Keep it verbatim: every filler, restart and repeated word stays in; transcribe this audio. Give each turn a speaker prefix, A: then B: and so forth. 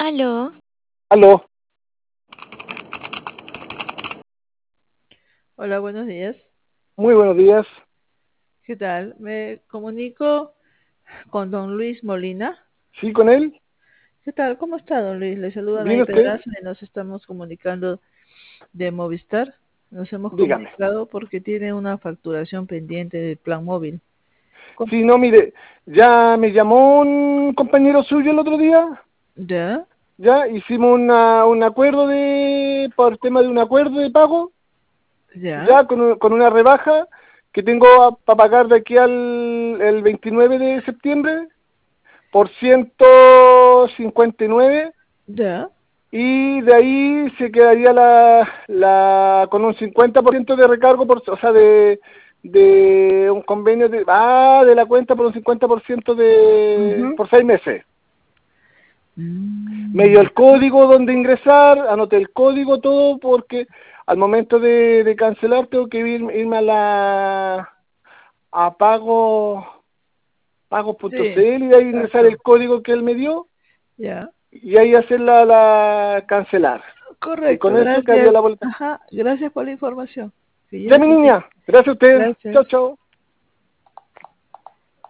A: Aló.
B: Aló,
C: Hola, buenos días.
B: muy buenos días.
C: ¿Qué tal? Me comunico con don Luis Molina.
B: ¿Sí con él?
C: ¿Qué tal? ¿Cómo está, don Luis? Le saluda
B: ¿Viene
C: Nay
B: usted?
C: Pedraza y nos estamos comunicando de Movistar. Nos hemos
B: Dígame.
C: comunicado porque tiene una facturación pendiente del plan móvil. ¿Cómo?
B: Sí, no, mire, ya me llamó un compañero suyo el otro día,
C: ¿Ya?
B: ya hicimos una, un acuerdo de, por tema de un acuerdo de pago,
C: ¿Ya?
B: ya con, un- con una rebaja que tengo para pagar de aquí al el veintinueve de septiembre por ciento cincuenta y nueve
C: ¿Ya?
B: y de ahí se quedaría la, la con un cincuenta por ciento de recargo, por, o sea, de, de un convenio de, ah, de la cuenta por un cincuenta por ciento de,
C: Ujú.
B: por seis meses. Me
C: Mm,
B: dio
C: ya.
B: el código donde ingresar, anoté el código, todo, porque al momento de, de cancelar tengo que ir, irme a la a pago
C: Sí,
B: pagos punto c l y de ahí ingresar
C: exacto.
B: el código que él me dio
C: Ya.
B: y ahí hacer la, la cancelar. Y
C: Correcto,
B: con eso quedaría la
C: gracias.
B: vuelta.
C: Ajá, gracias por la información. Que
B: Ya,
C: ya
B: mi
C: se tiene.
B: niña. Gracias a usted. Chao,
C: Gracias.
B: chao.